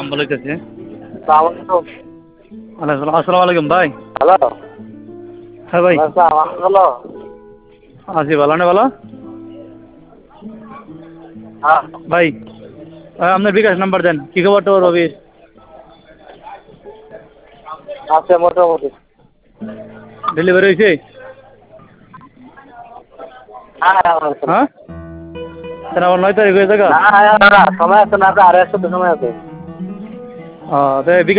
নাম বলাইতেছে। আসসালামু আসসালামু আলাইকুম ভাই। হ্যালো। হ্যাঁ ভাই, হ্যালো। আছি ভালো না ভালো হ্যাঁ, ভাই। আপনার বিকাশ নাম্বার দেন, কি খবর তো রবি? আছে মোটামুটি। ডেলিভারি হয়েছে? হ্যাঁ, তাহলে আমার 9 তারিখ হয়ে থাকা। সময় আছে না, আর 1 সপ্তাহ সময় আছে। বিকাশ